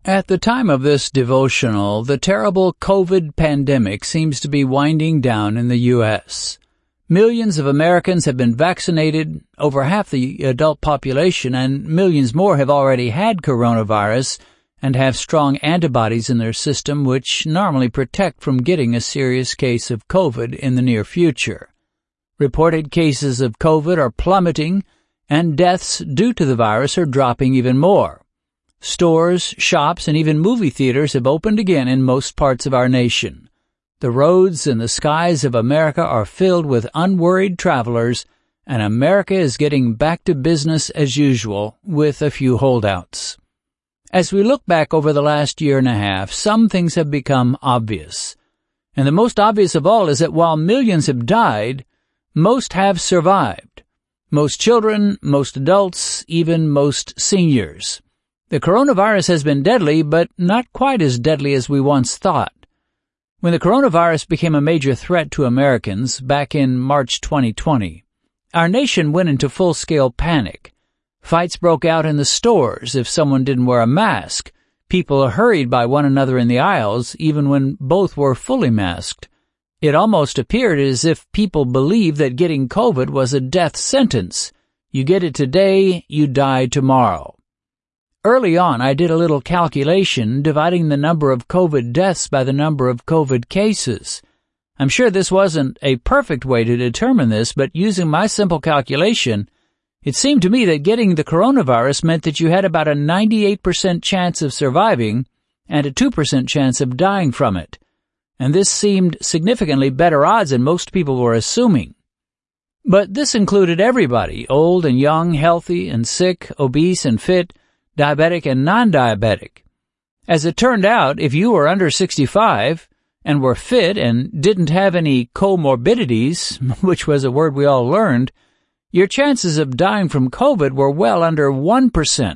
At the time of this devotional, the terrible COVID pandemic seems to be winding down in the U.S. Millions of Americans have been vaccinated, over half the adult population, and millions more have already had coronavirus and have strong antibodies in their system which normally protect from getting a serious case of COVID in the near future. Reported cases of COVID are plummeting, and deaths due to the virus are dropping even more. Stores, shops, and even movie theaters have opened again in most parts of our nation. The roads and the skies of America are filled with unworried travelers, and America is getting back to business as usual with a few holdouts. As we look back over the last year and a half, some things have become obvious. And the most obvious of all is that while millions have died, most have survived. Most children, most adults, even most seniors. The coronavirus has been deadly, but not quite as deadly as we once thought. When the coronavirus became a major threat to Americans back in March 2020, our nation went into full-scale panic. Fights broke out in the stores if someone didn't wear a mask. People hurried by one another in the aisles, even when both were fully masked. It almost appeared as if people believed that getting COVID was a death sentence. You get it today, you die tomorrow. Early on, I did a little calculation dividing the number of COVID deaths by the number of COVID cases. I'm sure this wasn't a perfect way to determine this, but using my simple calculation, it seemed to me that getting the coronavirus meant that you had about a 98% chance of surviving and a 2% chance of dying from it. And this seemed significantly better odds than most people were assuming. But this included everybody, old and young, healthy and sick, obese and fit, diabetic and non-diabetic. As it turned out, if you were under 65 and were fit and didn't have any comorbidities, which was a word we all learned, your chances of dying from COVID were well under 1%.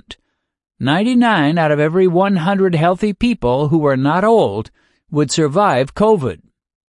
99 out of every 100 healthy people who were not old would survive COVID.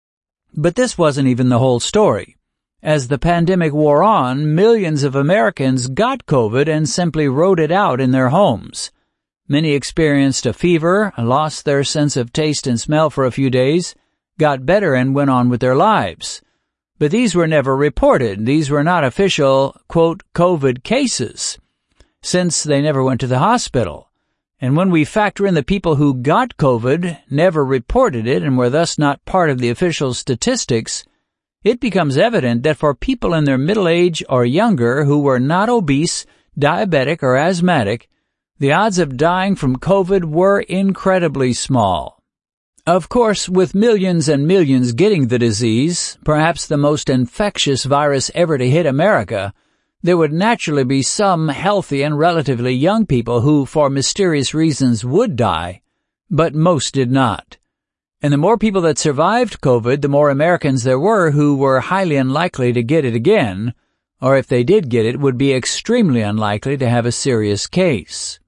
But this wasn't even the whole story. As the pandemic wore on, millions of Americans got COVID and simply rode it out in their homes. Many experienced a fever, lost their sense of taste and smell for a few days, got better and went on with their lives. But these were never reported. These were not official, quote, COVID cases, since they never went to the hospital. And when we factor in the people who got COVID, never reported it, and were thus not part of the official statistics, it becomes evident that for people in their middle age or younger who were not obese, diabetic, or asthmatic, the odds of dying from COVID were incredibly small. Of course, with millions and millions getting the disease, perhaps the most infectious virus ever to hit America, there would naturally be some healthy and relatively young people who, for mysterious reasons, would die, but most did not. And the more people that survived COVID, the more Americans there were who were highly unlikely to get it again, or if they did get it, would be extremely unlikely to have a serious case.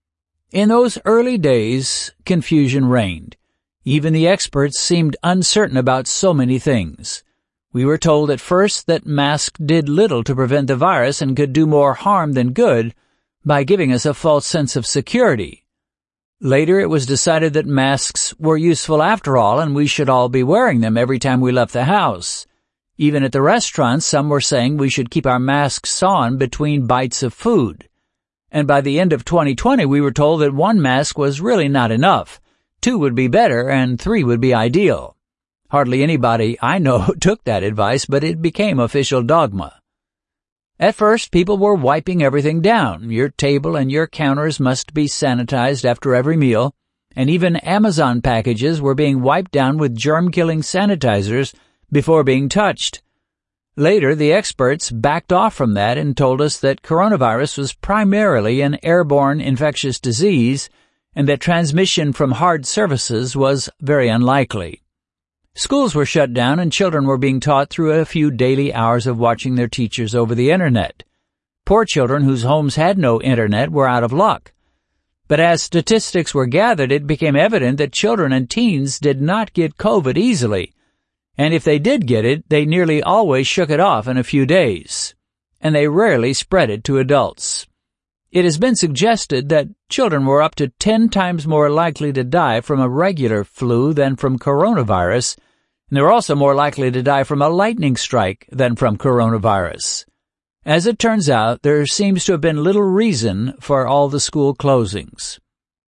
In those early days, confusion reigned. Even the experts seemed uncertain about so many things. We were told at first that masks did little to prevent the virus and could do more harm than good by giving us a false sense of security. Later, it was decided that masks were useful after all, and we should all be wearing them every time we left the house. Even at the restaurants, some were saying we should keep our masks on between bites of food. And by the end of 2020, we were told that one mask was really not enough. 2 would be better, and 3 would be ideal. Hardly anybody I know took that advice, but it became official dogma. At first, people were wiping everything down. Your table and your counters must be sanitized after every meal, and even Amazon packages were being wiped down with germ-killing sanitizers before being touched. Later, the experts backed off from that and told us that coronavirus was primarily an airborne infectious disease and that transmission from hard surfaces was very unlikely. Schools were shut down and children were being taught through a few daily hours of watching their teachers over the Internet. Poor children whose homes had no Internet were out of luck. But as statistics were gathered, it became evident that children and teens did not get COVID easily. And if they did get it, they nearly always shook it off in a few days. And they rarely spread it to adults. It has been suggested that children were up to 10 times more likely to die from a regular flu than from coronavirus, and they were also more likely to die from a lightning strike than from coronavirus. As it turns out, there seems to have been little reason for all the school closings.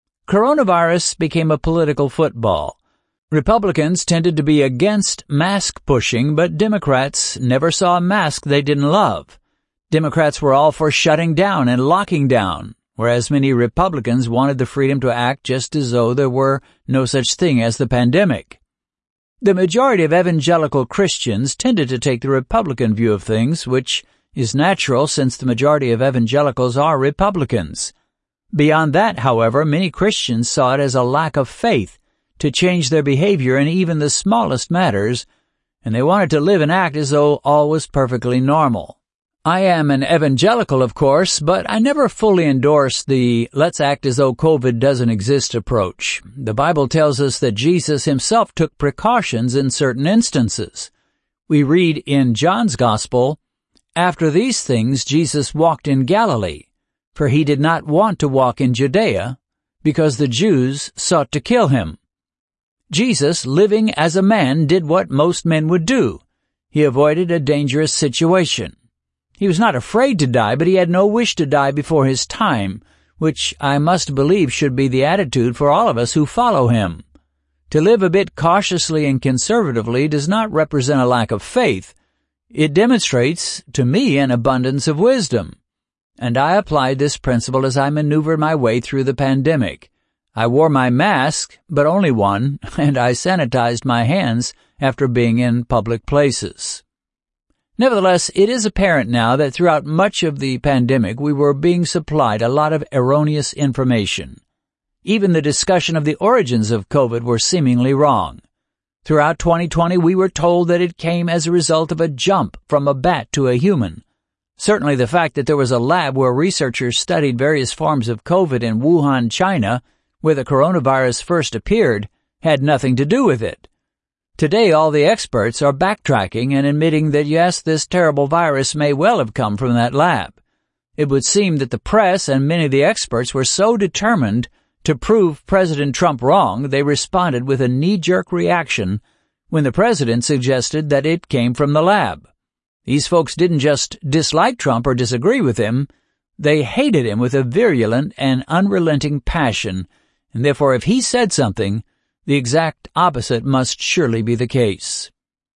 Coronavirus became a political football. Republicans tended to be against mask pushing, but Democrats never saw a mask they didn't love. Democrats were all for shutting down and locking down, whereas many Republicans wanted the freedom to act just as though there were no such thing as the pandemic. The majority of evangelical Christians tended to take the Republican view of things, which is natural since the majority of evangelicals are Republicans. Beyond that, however, many Christians saw it as a lack of faith to change their behavior in even the smallest matters, and they wanted to live and act as though all was perfectly normal. I am an evangelical, of course, but I never fully endorse the let's act as though COVID doesn't exist approach. The Bible tells us that Jesus himself took precautions in certain instances. We read in John's Gospel, "After these things Jesus walked in Galilee, for he did not want to walk in Judea, because the Jews sought to kill him." Jesus, living as a man, did what most men would do. He avoided a dangerous situation. He was not afraid to die, but he had no wish to die before his time, which I must believe should be the attitude for all of us who follow him. To live a bit cautiously and conservatively does not represent a lack of faith. It demonstrates, to me, an abundance of wisdom. And I applied this principle as I maneuvered my way through the pandemic. I wore my mask, but only one, and I sanitized my hands after being in public places. Nevertheless, it is apparent now that throughout much of the pandemic we were being supplied a lot of erroneous information. Even the discussion of the origins of COVID were seemingly wrong. Throughout 2020 we were told that it came as a result of a jump from a bat to a human. Certainly the fact that there was a lab where researchers studied various forms of COVID in Wuhan, China, where the coronavirus first appeared, had nothing to do with it. Today, all the experts are backtracking and admitting that, yes, this terrible virus may well have come from that lab. It would seem that the press and many of the experts were so determined to prove President Trump wrong, they responded with a knee-jerk reaction when the president suggested that it came from the lab. These folks didn't just dislike Trump or disagree with him, they hated him with a virulent and unrelenting passion, and therefore if he said something, the exact opposite must surely be the case.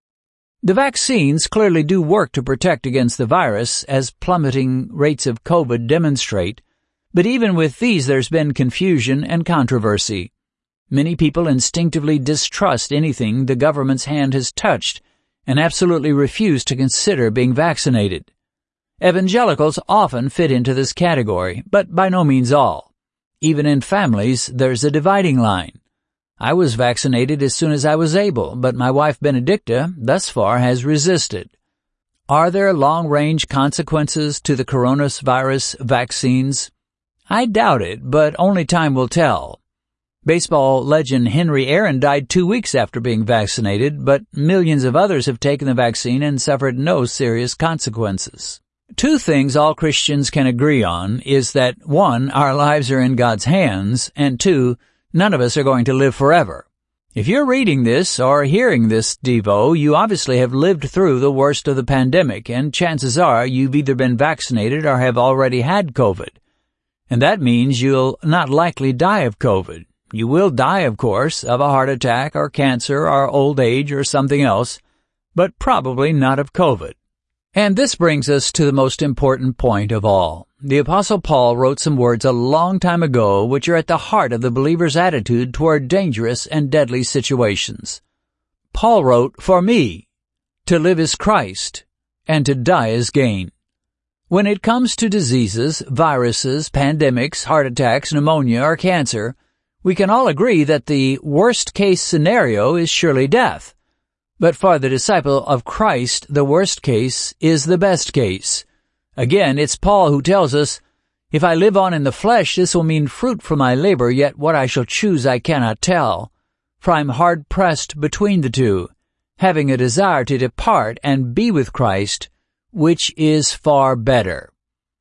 The vaccines clearly do work to protect against the virus, as plummeting rates of COVID demonstrate, but even with these there's been confusion and controversy. Many people instinctively distrust anything the government's hand has touched and absolutely refuse to consider being vaccinated. Evangelicals often fit into this category, but by no means all. Even in families, there's a dividing line. I was vaccinated as soon as I was able, but my wife Benedicta, thus far, has resisted. Are there long-range consequences to the coronavirus vaccines? I doubt it, but only time will tell. Baseball legend Henry Aaron died 2 weeks after being vaccinated, but millions of others have taken the vaccine and suffered no serious consequences. Two things all Christians can agree on is that, 1, our lives are in God's hands, and 2, none of us are going to live forever. If you're reading this or hearing this Devo, you obviously have lived through the worst of the pandemic, and chances are you've either been vaccinated or have already had COVID. And that means you'll not likely die of COVID. You will die, of course, of a heart attack or cancer or old age or something else, but probably not of COVID. And this brings us to the most important point of all. The Apostle Paul wrote some words a long time ago which are at the heart of the believer's attitude toward dangerous and deadly situations. Paul wrote, "For me, to live is Christ, and to die is gain." When it comes to diseases, viruses, pandemics, heart attacks, pneumonia, or cancer, we can all agree that the worst-case scenario is surely death. But for the disciple of Christ, the worst case is the best case. Again, it's Paul who tells us, "If I live on in the flesh, this will mean fruit for my labor, yet what I shall choose I cannot tell. For I am hard-pressed between the two, having a desire to depart and be with Christ, which is far better."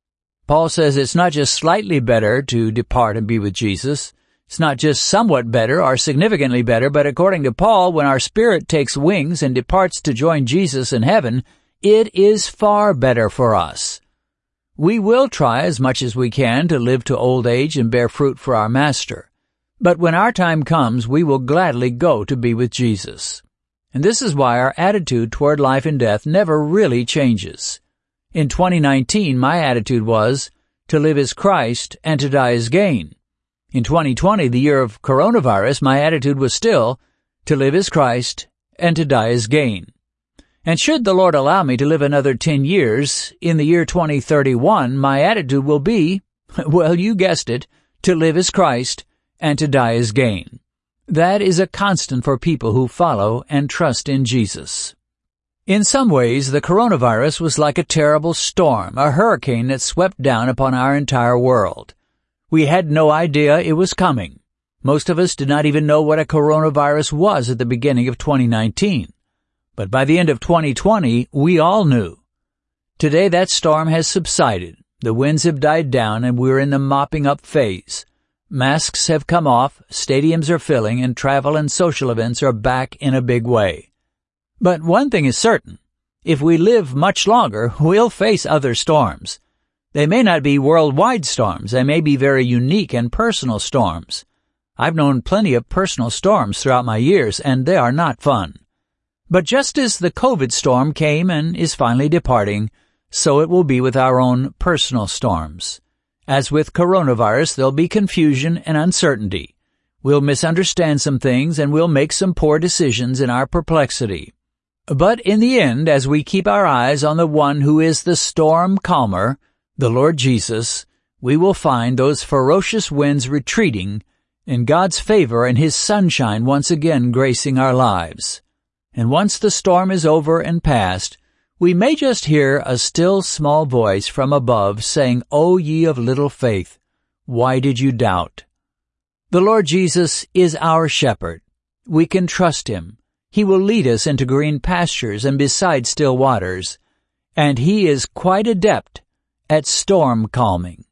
Paul says it's not just slightly better to depart and be with Jesus. It's not just somewhat better or significantly better, but according to Paul, when our spirit takes wings and departs to join Jesus in heaven, it is far better for us. We will try as much as we can to live to old age and bear fruit for our Master. But when our time comes, we will gladly go to be with Jesus. And this is why our attitude toward life and death never really changes. In 2019, my attitude was, to live is Christ and to die is gain. In 2020, the year of coronavirus, my attitude was still, to live is Christ and to die is gain. And should the Lord allow me to live another 10 years, in the year 2031, my attitude will be, well, you guessed it, to live is Christ and to die is gain. That is a constant for people who follow and trust in Jesus. In some ways, the coronavirus was like a terrible storm, a hurricane that swept down upon our entire world. We had no idea it was coming. Most of us did not even know what a coronavirus was at the beginning of 2019. But by the end of 2020, we all knew. Today that storm has subsided. The winds have died down and we're in the mopping up phase. Masks have come off, stadiums are filling, and travel and social events are back in a big way. But one thing is certain. If we live much longer, we'll face other storms. They may not be worldwide storms. They may be very unique and personal storms. I've known plenty of personal storms throughout my years, and they are not fun. But just as the COVID storm came and is finally departing, so it will be with our own personal storms. As with coronavirus, there'll be confusion and uncertainty. We'll misunderstand some things and we'll make some poor decisions in our perplexity. But in the end, as we keep our eyes on the one who is the storm calmer, the Lord Jesus, we will find those ferocious winds retreating and God's favor and His sunshine once again gracing our lives. And once the storm is over and past, we may just hear a still small voice from above saying, "O ye of little faith, why did you doubt?" The Lord Jesus is our shepherd. We can trust Him. He will lead us into green pastures and beside still waters. And He is quite adept at storm calming.